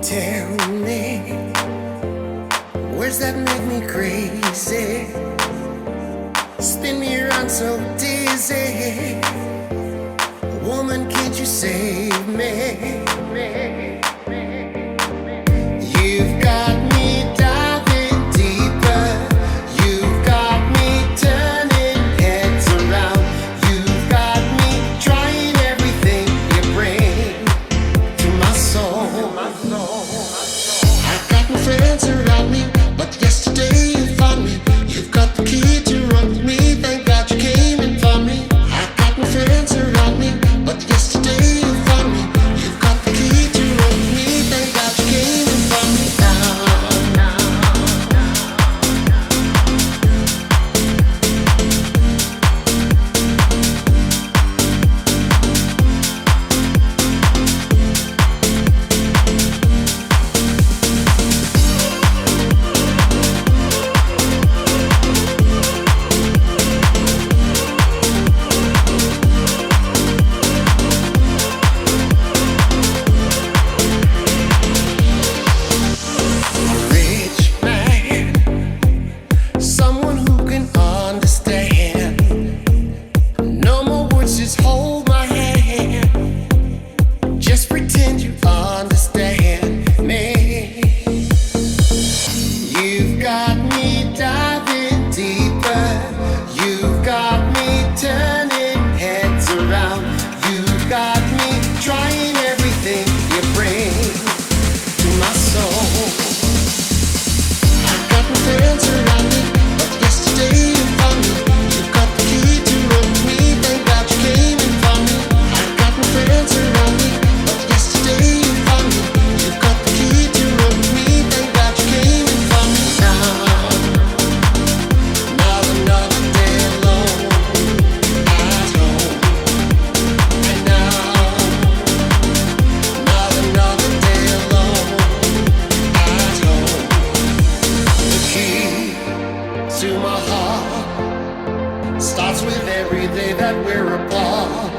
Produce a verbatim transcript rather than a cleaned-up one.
tell me, words that make me crazy, spin me around so dizzy. Woman, can't you save me? You've got me diving deeper. You've got me turning heads around. You've got me trying everything you bring to my soul. I've got my friends around me, but yesterday you found me. You've got the key to run with me. Thank God you came and found me. I've got my friends around me, but yesterday you found me. You've got the key to run with me. Thank God you came and found me. To my heart starts with every day that we're apart.